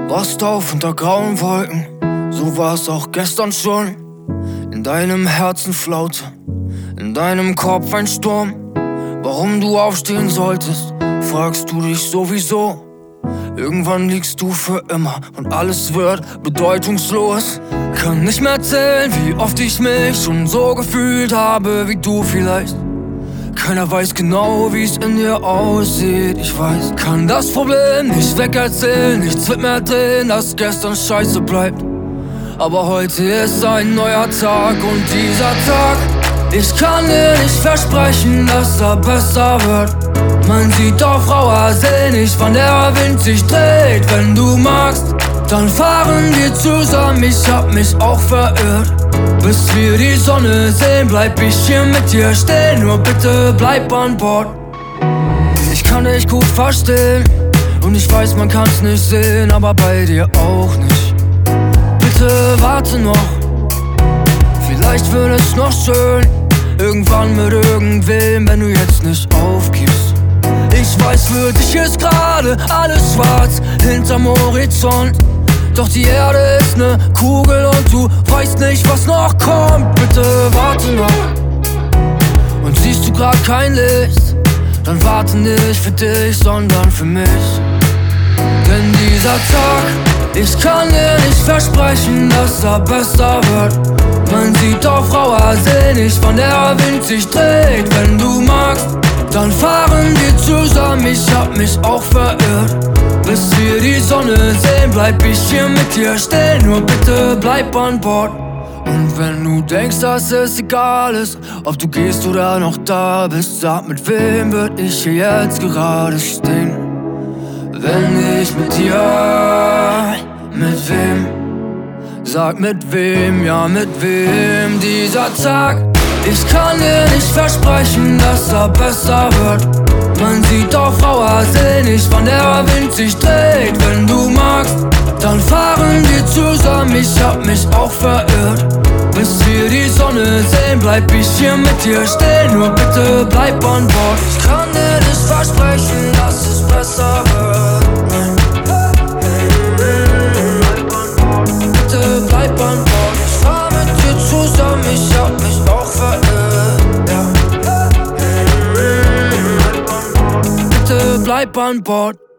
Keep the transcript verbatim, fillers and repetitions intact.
wachst auf unter grauen Wolken, so war es auch gestern schon. In deinem Herzen Flaute, in deinem Kopf ein Sturm. Warum du aufstehen solltest, fragst du dich sowieso. Irgendwann liegst du für immer und alles wird bedeutungslos. Kann nicht mehr zählen, wie oft ich mich schon so gefühlt habe wie du vielleicht. Keiner weiß genau, wie's in dir aussieht, ich weiß. Kann das Problem nicht wegerzählen, nichts wird mehr drehen, dass gestern scheiße bleibt. Aber heute ist ein neuer Tag und dieser Tag, ich kann dir nicht versprechen, dass er besser wird. Man sieht auf rauer See nicht, wann der Wind sich dreht. Wenn du magst, dann fahren wir zusammen, ich hab mich auch verirrt. Bis wir die Sonne sehen, bleib ich hier mit dir stehen. Nur bitte bleib an Bord. Ich kann dich gut verstehen und ich weiß, man kann's nicht sehen, aber bei dir auch nicht. Bitte warte noch, vielleicht wird es noch schön. Irgendwann mit irgendwem, wenn du jetzt nicht aufgibst. Ich weiß, für dich ist gerade alles schwarz hinterm Horizont. Doch die Erde ist ne Kugel und du weißt nicht, was noch kommt. Bitte warte noch. Und siehst du grad kein Licht, dann warte nicht für dich, sondern für mich. Denn dieser Tag, ich kann dir nicht versprechen, dass er besser wird. Man sieht auf rauer See nicht, wann der Wind sich dreht. Wenn du magst, dann fahren wir zusammen, ich hab mich auch verirrt. Bis wir die Sonne sehen, bleib ich hier mit dir stehen. Nur bitte bleib an Bord. Und wenn du denkst, dass es egal ist, ob du gehst oder noch da bist, sag, mit wem würd ich hier jetzt gerade stehen? Wenn ich mit dir, mit wem? Sag mit wem, ja mit wem dieser Tag. Ich kann dir nicht versprechen, dass er besser wird. Man sieht auf rauer See nicht, wann der Wind sich dreht. Wenn du magst, dann fahren wir zusammen, ich hab mich auch verirrt. Bis wir die Sonne sehen, bleib ich hier mit dir stehen. Nur bitte bleib an Bord. Ich kann dir nicht versprechen, dass es besser wird. Bitte bleib an Bord. Ich fahr mit dir zusammen, ich hab mich auch verirrt. Ja. Bitte bleib an Bord.